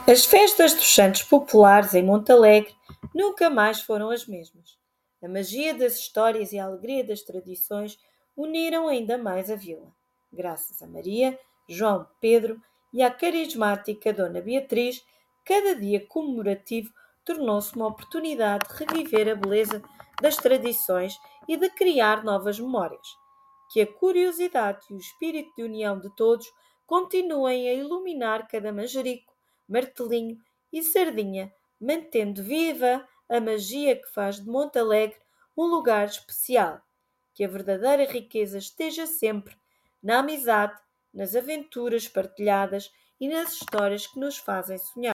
As festas dos Santos Populares em Montalegre nunca mais foram as mesmas. A magia das histórias e a alegria das tradições uniram ainda mais a vila. Graças a Maria, João, Pedro e à carismática Dona Beatriz, cada dia comemorativo tornou-se uma oportunidade de reviver a beleza das tradições e de criar novas memórias. Que a curiosidade e o espírito de união de todos continuem a iluminar cada manjerico, martelinho e sardinha, mantendo viva a magia que faz de Montalegre um lugar especial. Que a verdadeira riqueza esteja sempre na amizade, nas aventuras partilhadas e nas histórias que nos fazem sonhar.